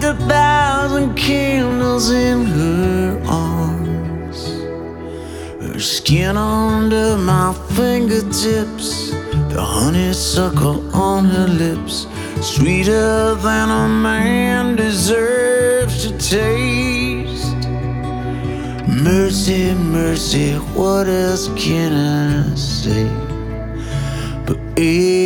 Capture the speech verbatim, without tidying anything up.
like a thousand candles in her arms. Her skin under my fingertips, the honeysuckle on her lips, sweeter than a man deserves to taste. Mercy, mercy, what else can I say? But